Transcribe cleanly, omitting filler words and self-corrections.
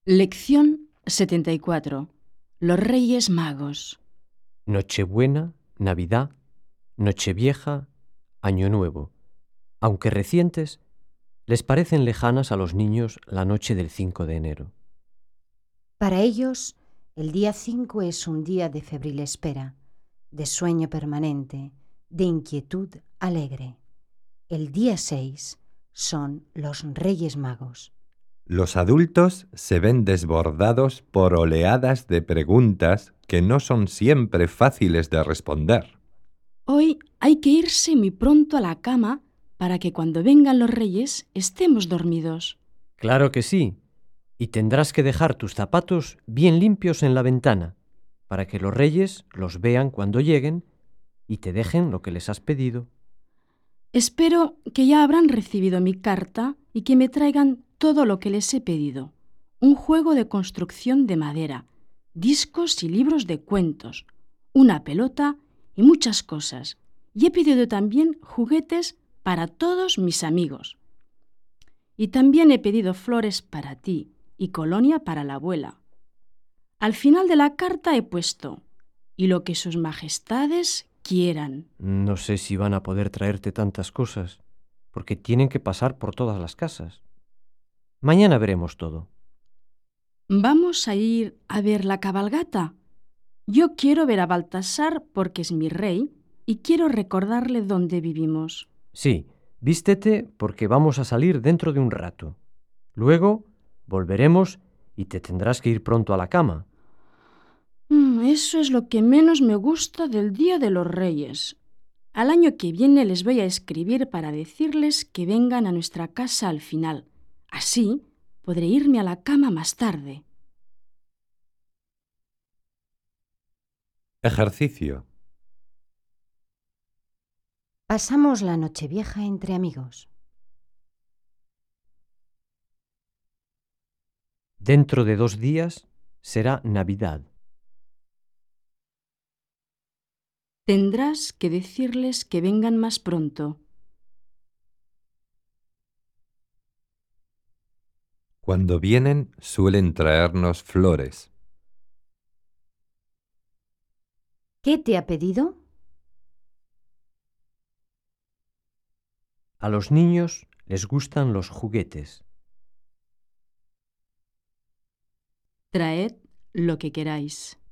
Lección 74. Los Reyes Magos. Nochebuena, Navidad, Nochevieja, Año Nuevo. Aunque recientes, les parecen lejanas a los niños la noche del 5 de enero. Para ellos, el día 5 es un día de febril espera, de sueño permanente, de inquietud alegre. El día 6 son los Reyes Magos. Los adultos se ven desbordados por oleadas de preguntas que no son siempre fáciles de responder. Hoy hay que irse muy pronto a la cama para que cuando vengan los Reyes estemos dormidos. Claro que sí, y tendrás que dejar tus zapatos bien limpios en la ventana, para que los reyes los vean cuando lleguen y te dejen lo que les has pedido. Espero que ya habrán recibido mi carta y que me traigan todo lo que les he pedido. Un juego de construcción de madera, discos y libros de cuentos, una pelota y muchas cosas. Y he pedido también juguetes para todos mis amigos. Y también he pedido flores para ti y colonia para la abuela. Al final de la carta he puesto, y lo que sus majestades quieran. No sé si van a poder traerte tantas cosas, porque tienen que pasar por todas las casas. Mañana veremos todo. ¿Vamos a ir a ver la cabalgata? Yo quiero ver a Baltasar porque es mi rey y quiero recordarle dónde vivimos. Sí, vístete porque vamos a salir dentro de un rato. Luego volveremos y te tendrás que ir pronto a la cama. Eso es lo que menos me gusta del Día de los Reyes. Al año que viene les voy a escribir para decirles que vengan a nuestra casa al final. Así podré irme a la cama más tarde. Ejercicio. Pasamos la Nochevieja entre amigos. Dentro de 2 días será Navidad. Tendrás que decirles que vengan más pronto. Cuando vienen suelen traernos flores. ¿Qué te ha pedido? A los niños les gustan los juguetes. Traed lo que queráis.